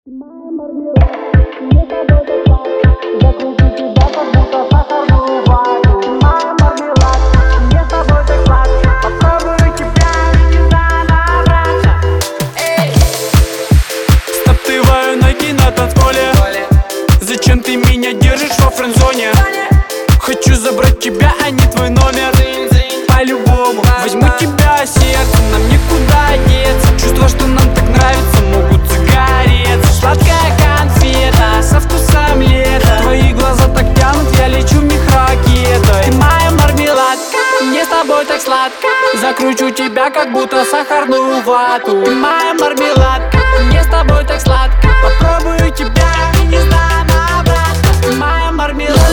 Моя мармеладка, мне с тобой так сладко. Закручу тебя, как будто сахарную вату. Моя мармеладка, мне с тобой так сладко. Попробую тебя, не знаю набраться. Эй! Стоптываю ноги на танцполе. Зачем ты меня держишь во френдзоне? Хочу забрать тебя, а не твой номер. По-любому возьму тебя сердцем, нам никуда деться. Чувства, что нам так нравится, могут загореться. Сладкая конфета со вкусом лета. Твои глаза так тянут, я лечу в них ракетой. Ты моя мармеладка, мне с тобой так сладко. Закручу тебя, как будто сахарную вату. Ты моя мармеладка, мне с тобой так сладко. Попробую тебя и не знаю набраться. Ты моя мармеладка.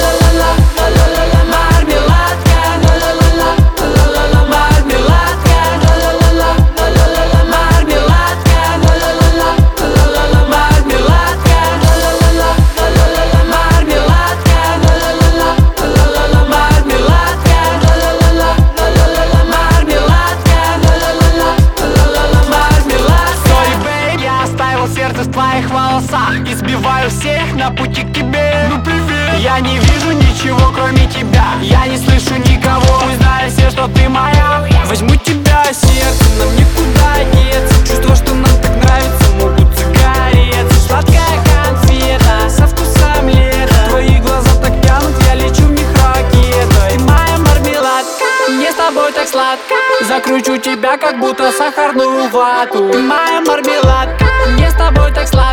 Сердце в твоих волосах, избиваю всех на пути к тебе. Ну привет! Я не вижу ничего, кроме тебя. Я не слышу никого. Пусть знают все, что ты моя. Возьму тебя сердцем, нам никуда деться. Чувства, что нам так нравится, могут загореться. Сладкая конфета со вкусом лета. Твои глаза так тянут, я лечу в них ракетой. Ты моя мармеладка, мне с тобой так сладко. Закручу тебя, как будто сахарную вату. Ты моя мармеладка, мне с тобой так сладко.